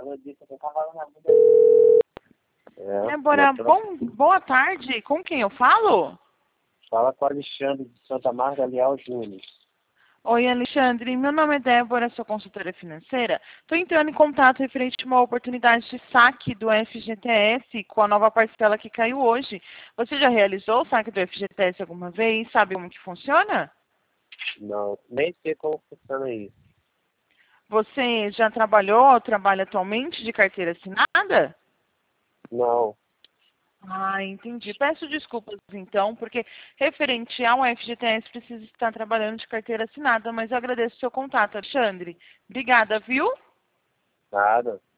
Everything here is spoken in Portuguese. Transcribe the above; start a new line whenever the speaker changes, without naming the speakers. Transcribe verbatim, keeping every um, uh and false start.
eu disse que eu tava na vida. É,
Débora,
tô...
bom, boa tarde. Com quem eu falo?
Fala com o Alexandre de Santa Marta Leal Júnior.
Oi, Alexandre. Meu nome é Débora, sou consultora financeira. Estou entrando em contato referente a uma oportunidade de saque do F G T S com a nova parcela que caiu hoje. Você já realizou o saque do F G T S alguma vez? Sabe como que funciona?
Não, nem sei como funciona isso.
Você já trabalhou ou trabalha atualmente de carteira assinada?
Não.
Ah, entendi. Peço desculpas, então, porque referente ao F G T S precisa estar trabalhando de carteira assinada, mas eu agradeço o seu contato, Alexandre. Obrigada, viu?
Nada.